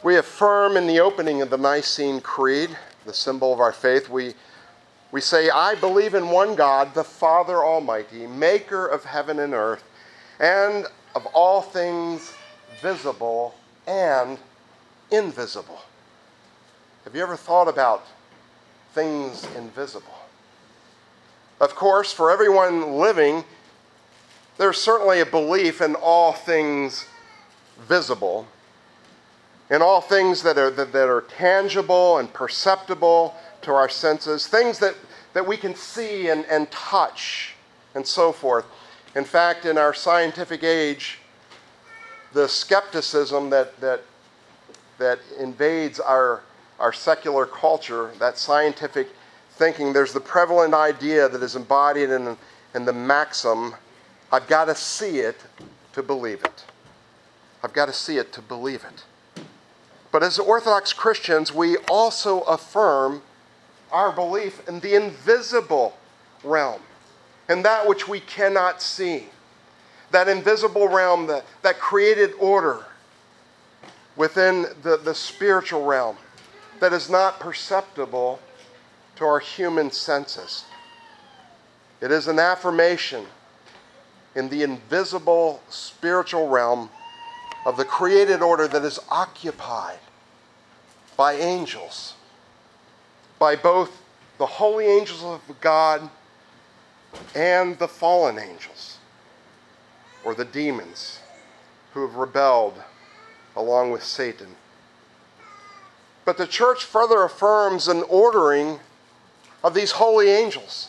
We affirm in the opening of the Nicene Creed, the symbol of our faith, we say, I believe in one God, the Father Almighty, maker of heaven and earth, and of all things visible and invisible. Have you ever thought about things invisible? Of course, for everyone living, there's certainly a belief in all things visible, in all things that are tangible and perceptible to our senses, things that we can see and touch and so forth. In fact, in our scientific age, the skepticism that invades our secular culture, that scientific thinking, there's the prevalent idea that is embodied in the maxim, I've got to see it to believe it. I've got to see it to believe it. But as Orthodox Christians, we also affirm our belief in the invisible realm, in that which we cannot see. That invisible realm, that created order within the spiritual realm that is not perceptible to our human senses. It is an affirmation in the invisible spiritual realm of the created order that is occupied by angels, by both the holy angels of God and the fallen angels, or the demons who have rebelled along with Satan. But the church further affirms an ordering of these holy angels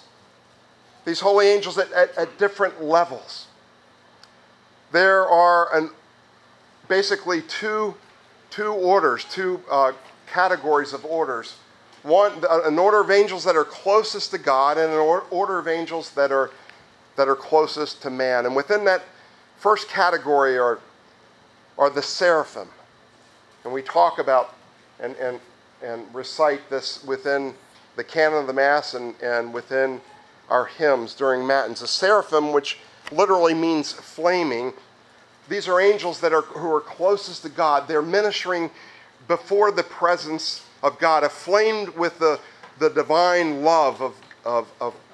at different levels. There are basically two orders, two categories of orders. One, an order of angels that are closest to God, and an order of angels that are closest to man. And within that first category are the seraphim. And we talk about and recite this within the canon of the Mass and within our hymns during Matins. The seraphim, which literally means flaming, these are angels who are closest to God. They're ministering before the presence of God, aflamed with the divine love of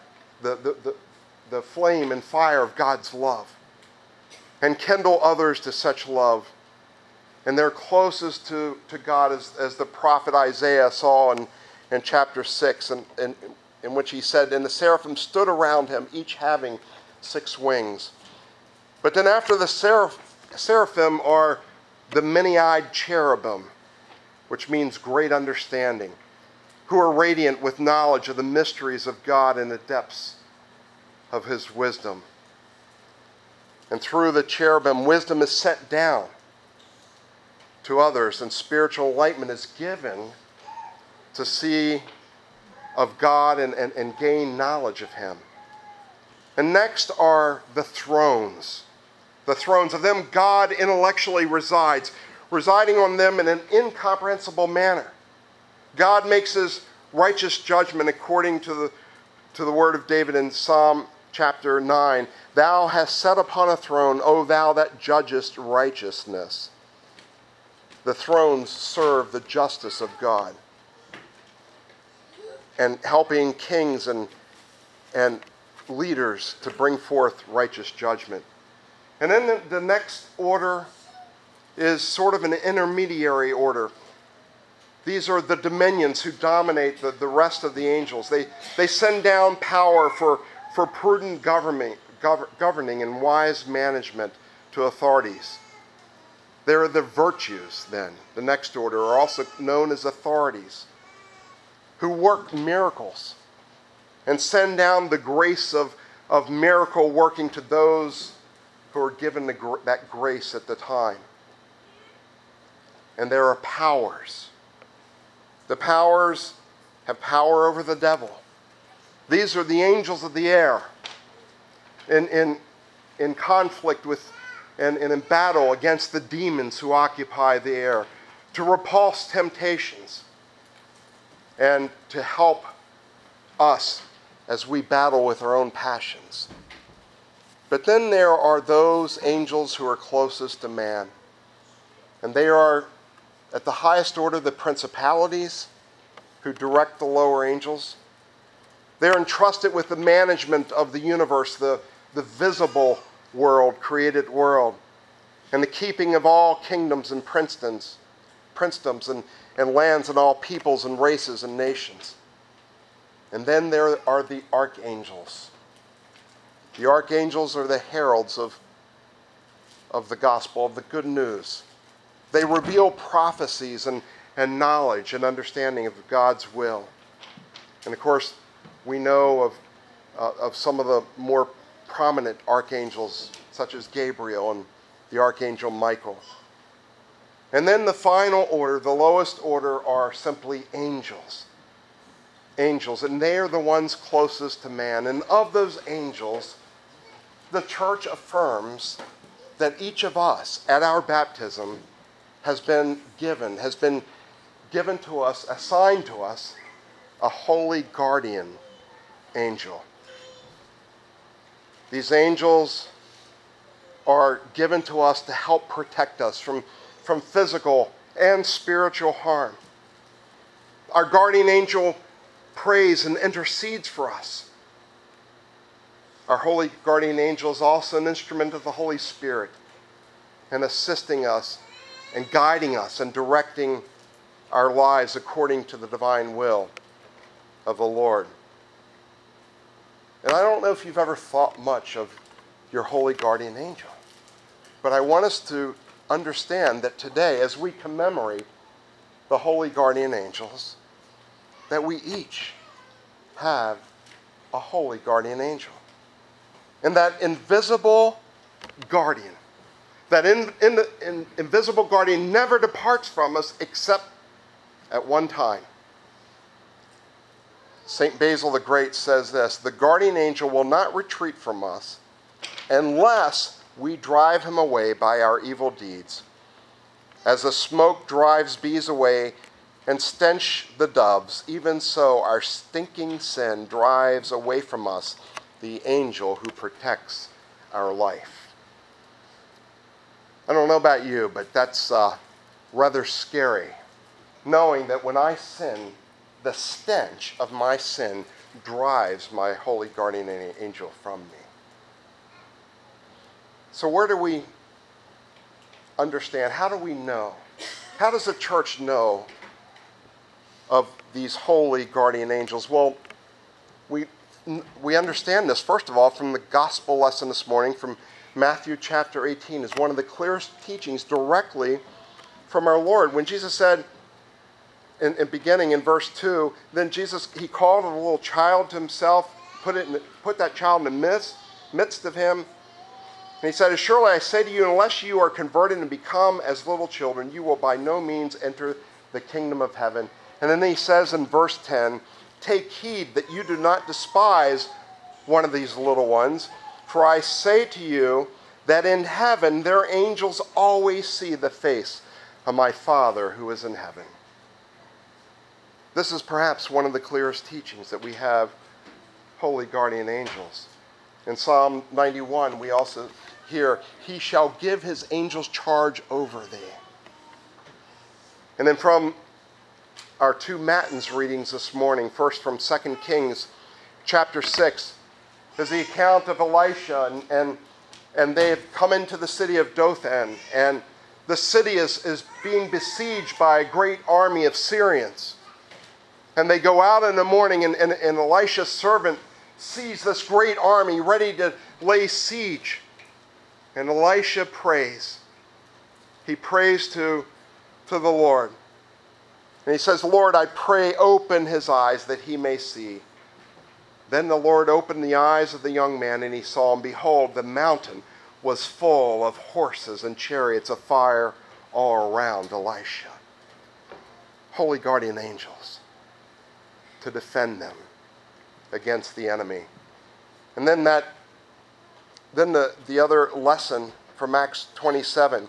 the flame and fire of God's love, and kindle others to such love. And they're closest to God as the prophet Isaiah saw in chapter 6, in which he said, and the seraphim stood around him, each having 6 wings. But then after the seraphim are the many-eyed cherubim, which means great understanding, who are radiant with knowledge of the mysteries of God in the depths of his wisdom. And through the cherubim, wisdom is sent down to others, and spiritual enlightenment is given to see of God and gain knowledge of him. And next are the thrones. The thrones of them God intellectually resides, residing on them in an incomprehensible manner. God makes his righteous judgment according to the word of David in Psalm chapter 9. Thou hast sat upon a throne, O thou that judgest righteousness. The thrones serve the justice of God, and helping kings and leaders to bring forth righteous judgment. And then the next order is sort of an intermediary order. These are the dominions who dominate the rest of the angels. They send down power for prudent governing and wise management to authorities. There are the virtues, then, the next order, are also known as authorities, who work miracles and send down the grace of miracle working to those who are given that grace at the time. And there are powers. The powers have power over the devil. These are the angels of the air in conflict with and in battle against the demons who occupy the air, to repulse temptations and to help us as we battle with our own passions. But then there are those angels who are closest to man, and they are At the highest order, the principalities who direct the lower angels. They're entrusted with the management of the universe, the visible world, created world, and the keeping of all kingdoms and princedoms and lands and all peoples and races and nations. And then there are the archangels. The archangels are the heralds of the gospel, of the good news. They reveal prophecies and knowledge and understanding of God's will. And of course, we know of some of the more prominent archangels, such as Gabriel and the archangel Michael. And then the final order, the lowest order, are simply angels. Angels, and they are the ones closest to man. And of those angels, the church affirms that each of us at our baptism has been given to us, assigned to us, a holy guardian angel. These angels are given to us to help protect us from physical and spiritual harm. Our guardian angel prays and intercedes for us. Our holy guardian angel is also an instrument of the Holy Spirit in assisting us and guiding us and directing our lives according to the divine will of the Lord. And I don't know if you've ever thought much of your holy guardian angel, but I want us to understand that today, as we commemorate the holy guardian angels, that we each have a holy guardian angel. And that invisible guardian, that invisible guardian never departs from us except at one time. St. Basil the Great says this: the guardian angel will not retreat from us unless we drive him away by our evil deeds. As the smoke drives bees away and stench the doves, even so our stinking sin drives away from us the angel who protects our life. I don't know about you, but that's rather scary, knowing that when I sin, the stench of my sin drives my holy guardian angel from me. So where do we understand? How do we know? How does the church know of these holy guardian angels? Well, we understand this, first of all, from the gospel lesson this morning from Matthew chapter 18 is one of the clearest teachings directly from our Lord. When Jesus said, in beginning in verse 2, then Jesus, he called a little child to himself, put that child in the midst of him, and he said, surely I say to you, unless you are converted and become as little children, you will by no means enter the kingdom of heaven. And then he says in verse 10, take heed that you do not despise one of these little ones, for I say to you that in heaven their angels always see the face of my Father who is in heaven. This is perhaps one of the clearest teachings that we have holy guardian angels. In Psalm 91, we also hear, he shall give his angels charge over thee. And then from our two matins readings this morning, first from 2 Kings chapter 6, is the account of Elisha, and they have come into the city of Dothan, and the city is being besieged by a great army of Syrians. And they go out in the morning, and Elisha's servant sees this great army ready to lay siege. And Elisha prays. He prays to the Lord. And he says, Lord, I pray, open his eyes that he may see. Then the Lord opened the eyes of the young man, and he saw, and behold, the mountain was full of horses and chariots of fire all around Elisha. Holy guardian angels to defend them against the enemy. And then the other lesson from Acts 27,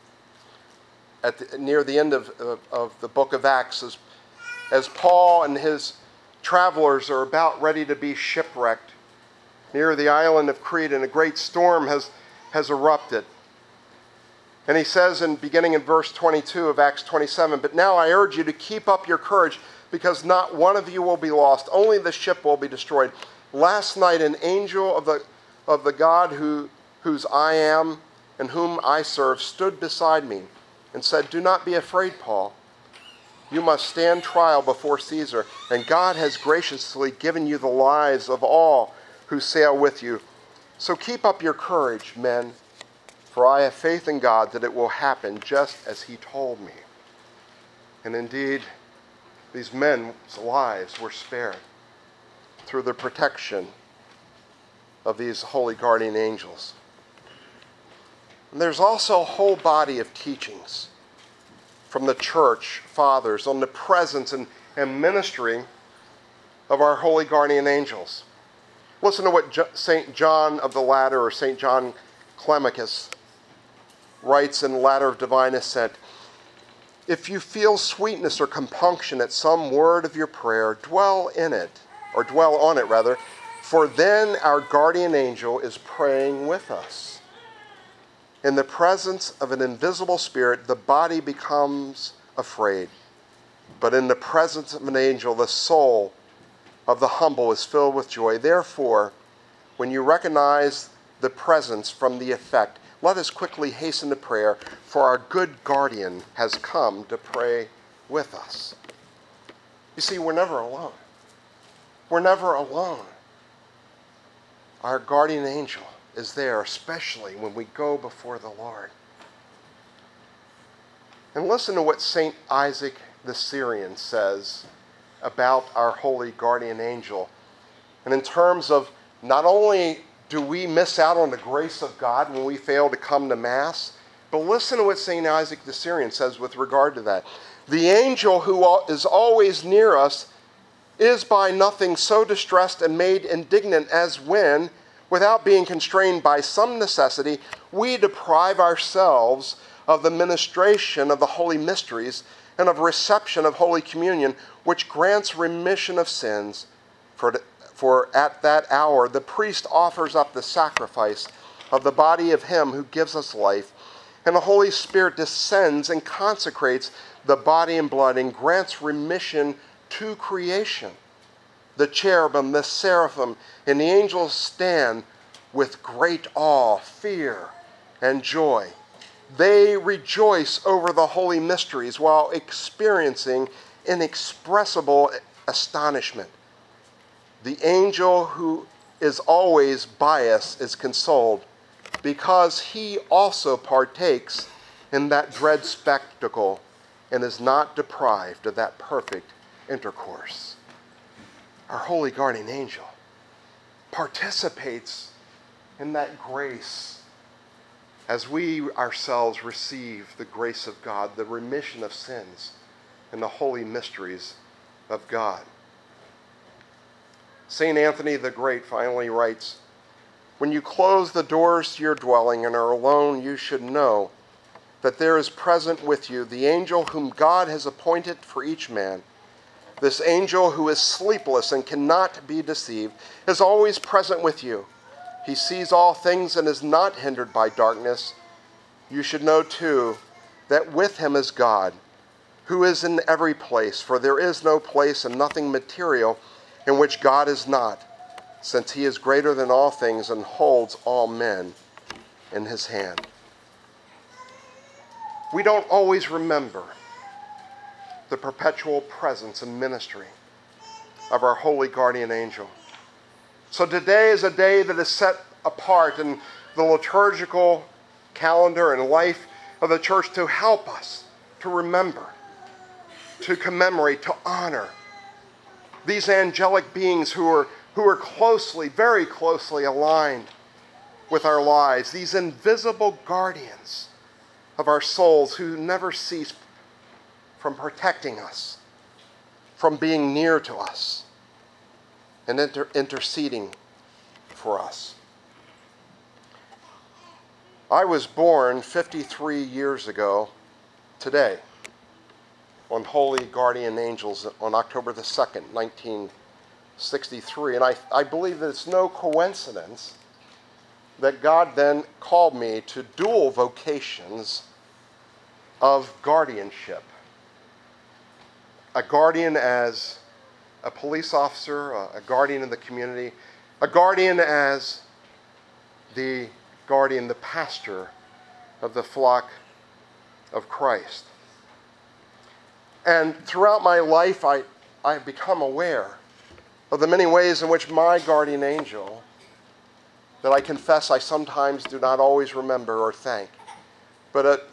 near the end of the book of Acts, as Paul and his travelers are about ready to be shipwrecked near the island of Crete, and a great storm has erupted. And he says, beginning in verse 22 of Acts 27, "But now I urge you to keep up your courage, because not one of you will be lost, only the ship will be destroyed. Last night an angel of the God whose I am and whom I serve stood beside me and said, 'Do not be afraid, Paul. You must stand trial before Caesar, and God has graciously given you the lives of all who sail with you. So keep up your courage, men, for I have faith in God that it will happen just as he told me.'" And indeed, these men's lives were spared through the protection of these holy guardian angels. And there's also a whole body of teachings from the church fathers on the presence and ministry of our holy guardian angels. Listen to what St. John of the Ladder, or St. John Climacus, writes in Ladder of Divine Ascent. "If you feel sweetness or compunction at some word of your prayer, dwell on it, for then our guardian angel is praying with us. In the presence of an invisible spirit, the body becomes afraid, but in the presence of an angel, the soul of the humble is filled with joy. Therefore, when you recognize the presence from the effect, let us quickly hasten to prayer, for our good guardian has come to pray with us." You see, we're never alone. We're never alone. Our guardian angel is there, especially when we go before the Lord. And listen to what St. Isaac the Syrian says about our holy guardian angel. And in terms of not only do we miss out on the grace of God when we fail to come to Mass, but listen to what St. Isaac the Syrian says with regard to that. "The angel who is always near us is by nothing so distressed and made indignant as when, without being constrained by some necessity, we deprive ourselves of the ministration of the holy mysteries and of reception of Holy Communion, which grants remission of sins. For at that hour the priest offers up the sacrifice of the body of him who gives us life, and the Holy Spirit descends and consecrates the body and blood and grants remission to creation. The cherubim, the seraphim, and the angels stand with great awe, fear, and joy. They rejoice over the holy mysteries while experiencing inexpressible astonishment. The angel who is always by us is consoled, because he also partakes in that dread spectacle and is not deprived of that perfect intercourse." Our holy guardian angel participates in that grace as we ourselves receive the grace of God, the remission of sins, and the holy mysteries of God. St. Anthony the Great finally writes, "When you close the doors to your dwelling and are alone, you should know that there is present with you the angel whom God has appointed for each man. This angel, who is sleepless and cannot be deceived, is always present with you. He sees all things and is not hindered by darkness. You should know, too, that with him is God, who is in every place, for there is no place and nothing material in which God is not, since he is greater than all things and holds all men in his hand." We don't always remember the perpetual presence and ministry of our holy guardian angel. So today is a day that is set apart in the liturgical calendar and life of the church to help us to remember, to commemorate, to honor these angelic beings who are closely, very closely aligned with our lives, these invisible guardians of our souls who never cease from protecting us, from being near to us, and interceding for us. I was born 53 years ago today on Holy Guardian Angels on October the 2nd, 1963. And I believe that it's no coincidence that God then called me to dual vocations of guardianship. A guardian as a police officer, a guardian in the community, a guardian as the guardian, the pastor of the flock of Christ. And throughout my life, I've become aware of the many ways in which my guardian angel, that I confess I sometimes do not always remember or thank, but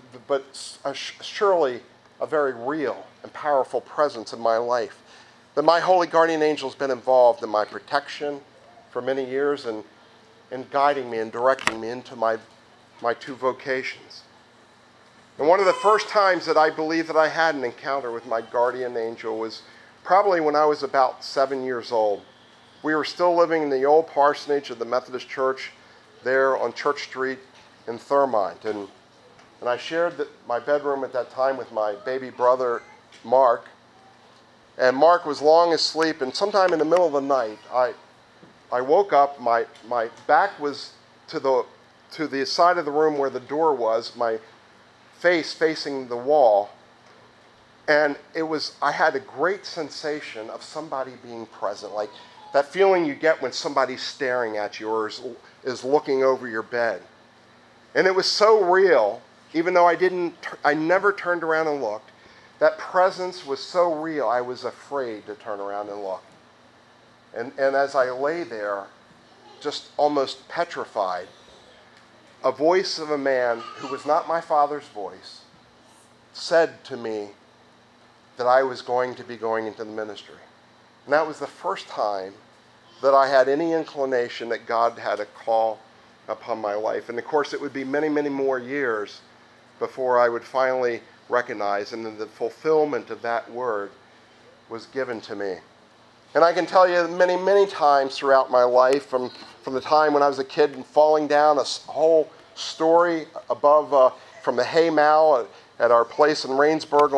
surely a very real and powerful presence in my life, that my holy guardian angel has been involved in my protection for many years and in guiding me and directing me into my two vocations. And one of the first times that I believe that I had an encounter with my guardian angel was probably when I was about 7 years old. We were still living in the old parsonage of the Methodist Church there on Church Street in Thurmont. And I shared my bedroom at that time with my baby brother, Mark. And Mark was long asleep, and sometime in the middle of the night, I woke up. My back was to the side of the room where the door was, my face facing the wall. And I had a great sensation of somebody being present, like that feeling you get when somebody's staring at you or is looking over your bed. And it was so real, even though I never turned around and looked. That presence was so real, I was afraid to turn around and look. And as I lay there, just almost petrified, a voice of a man who was not my father's voice said to me that I was going to be going into the ministry. And that was the first time that I had any inclination that God had a call upon my life. And of course, it would be many, many more years before I would finally recognize, and then the fulfillment of that word was given to me. And I can tell you many, many times throughout my life, from the time when I was a kid and falling down a whole story above from the hay mow at our place in Rainsburg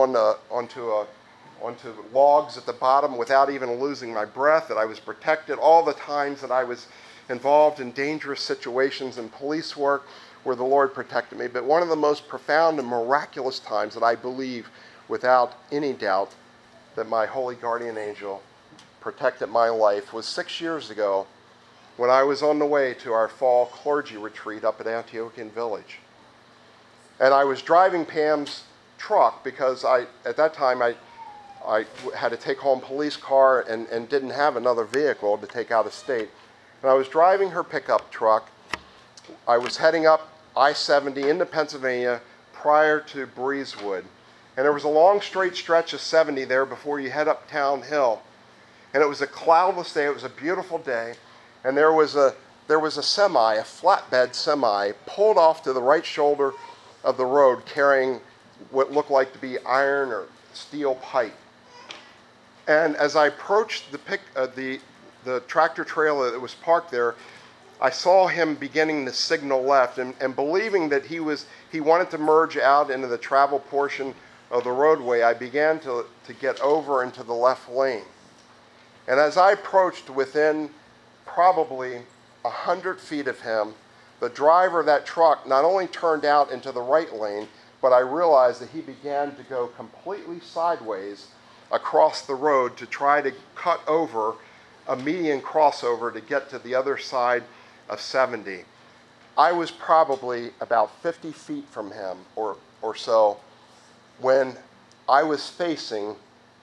onto logs at the bottom without even losing my breath, that I was protected. All the times that I was involved in dangerous situations in police work where the Lord protected me. But one of the most profound and miraculous times that I believe without any doubt that my holy guardian angel protected my life was 6 years ago when I was on the way to our fall clergy retreat up at Antiochian Village. And I was driving Pam's truck because at that time I had to take home police car and didn't have another vehicle to take out of state. And I was driving her pickup truck. I was heading up I-70 into Pennsylvania prior to Breezewood. And there was a long straight stretch of 70 there before you head up Town Hill. And it was a cloudless day. It was a beautiful day. And there was a semi, a flatbed semi, pulled off to the right shoulder of the road carrying what looked like to be iron or steel pipe. And as I approached the tractor trailer that was parked there, I saw him beginning to signal left, and believing that he wanted to merge out into the travel portion of the roadway, I began to get over into the left lane. And as I approached within probably 100 feet of him, the driver of that truck not only turned out into the right lane, but I realized that he began to go completely sideways across the road to try to cut over a median crossover to get to the other side of 70. I was probably about 50 feet from him or so when I was facing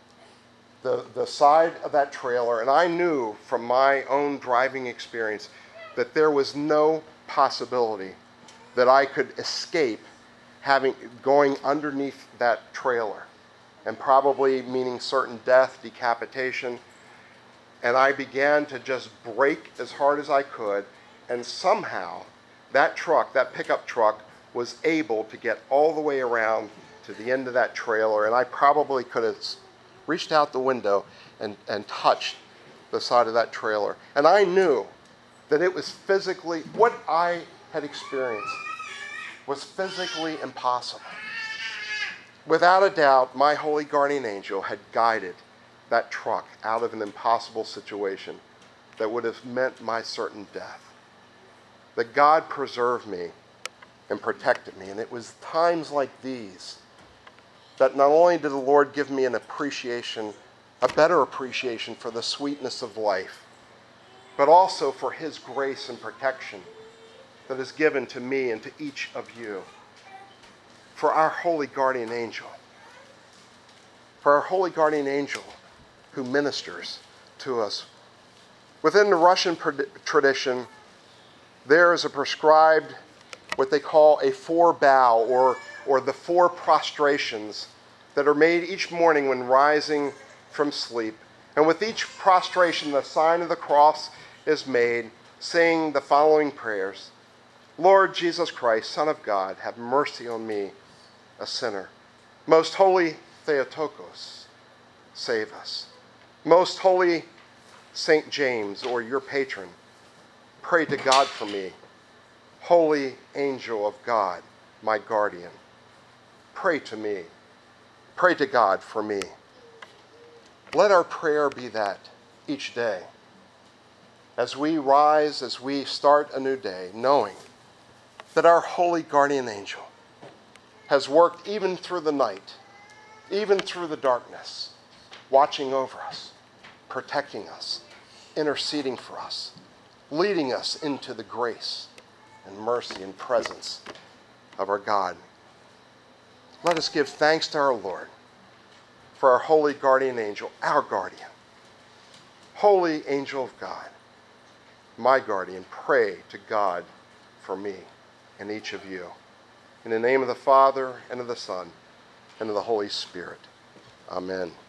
the side of that trailer, and I knew from my own driving experience that there was no possibility that I could escape going underneath that trailer, and probably meaning certain death, decapitation. And I began to just brake as hard as I could, and somehow that pickup truck, was able to get all the way around to the end of that trailer, and I probably could have reached out the window and touched the side of that trailer. And I knew that it was physically, what I had experienced was physically impossible. Without a doubt, my holy guardian angel had guided that truck out of an impossible situation that would have meant my certain death. That God preserved me and protected me. And it was times like these that not only did the Lord give me an appreciation, a better appreciation for the sweetness of life, but also for his grace and protection that is given to me and to each of you. For our holy guardian angel. For our holy guardian angel who ministers to us. Within the Russian tradition, there is a prescribed, what they call a four-bow, or the four prostrations that are made each morning when rising from sleep. And with each prostration, the sign of the cross is made, saying the following prayers. Lord Jesus Christ, Son of God, have mercy on me, a sinner. Most holy Theotokos, save us. Most holy St. James, or your patron, pray to God for me. Holy angel of God, my guardian, pray to me. Pray to God for me. Let our prayer be that each day. As we rise, as we start a new day, knowing that our holy guardian angel has worked even through the night, even through the darkness, watching over us, protecting us, interceding for us, leading us into the grace and mercy and presence of our God. Let us give thanks to our Lord for our holy guardian angel, our guardian. Holy angel of God, my guardian, pray to God for me and each of you. In the name of the Father, and of the Son, and of the Holy Spirit. Amen.